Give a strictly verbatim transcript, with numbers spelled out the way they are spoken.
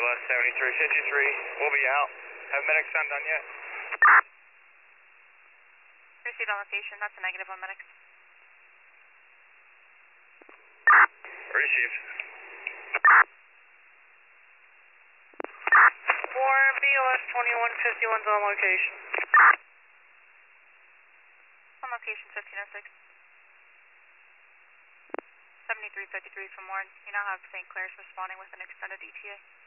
Left seventy-three fifty-three. We'll be out. Have medics sound done yet? Received on location. That's a negative on medics. Received. four B L S twenty-one fifty-one's on location. On location fifteen oh six. seventy-three fifty-three from Warren. You now have Saint Clair's responding with an extended E T A.